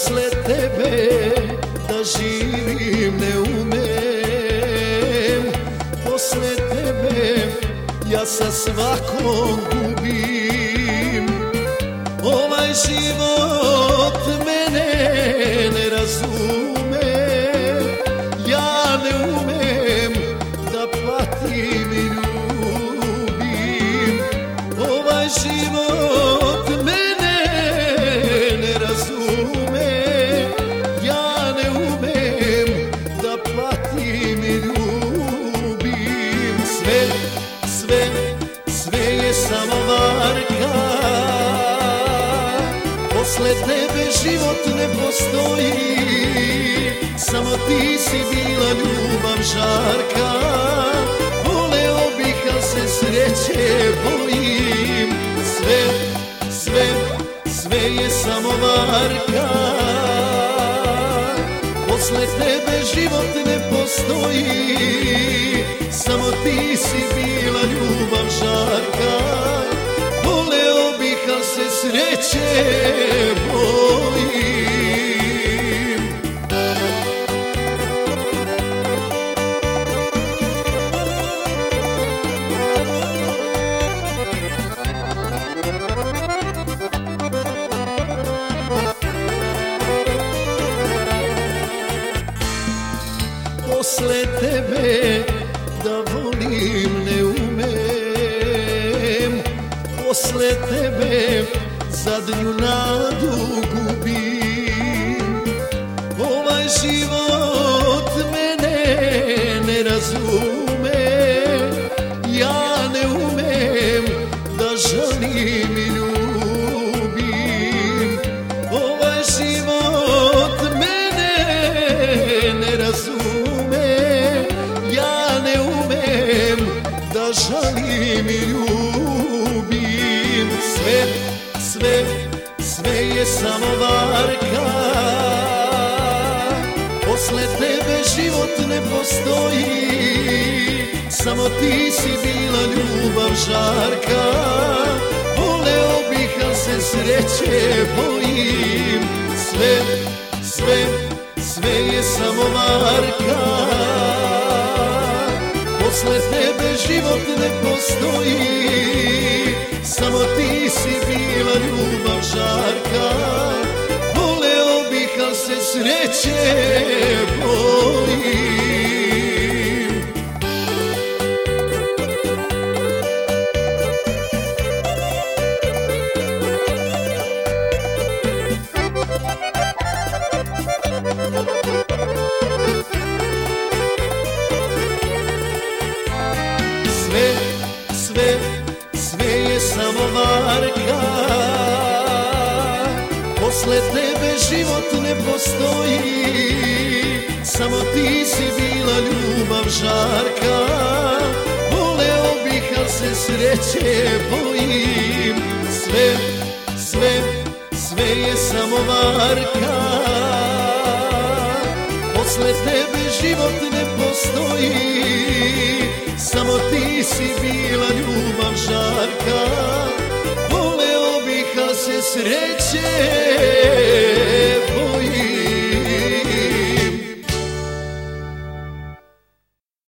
Posle tebe da živim ne umem, posle tebe ja sa svakom gubim. Ovaj život mene ne razume, ja ne umem da patim i ljubim. Ovaj život mene ne razume, ja ne umem da patim i ljubim. Sve je samo varka, posle tebe život ne postoji, samo ti si bila ljubav žarka. Voleo bih, al se sreće bojim. Sve je samo varka, posle tebe život ne postoji, samo ti si bila ljubav žarka. Voleo bih, al se sreće bojim. Posle tebe da volim ne umem, posle tebe zadnju nadu gubim. Ovaj život mene ne razume, ja ne umem da žalim i ljubim. Ovaj život mene ne razume, ja ne umem da žalim i ljubim. Sve je samo varka, posle tebe život ne postoji, samo ti si bila ljubav žarka. Voleo bih, al se sreće bojim. Sve je samo varka, posle tebe život ne postoji, samo ti si bila ljubav žarka. Voleo bih, al se sreće bojim. Sve je samo varka, posle tebe život ne postoji, samo ti si bila ljubav žarka. Voleo bih, al se sreće bojim. Sve je samo varka, posle tebe život ne postoji, samo ti si bila ljubav žarka. Voleo bih, al se sreće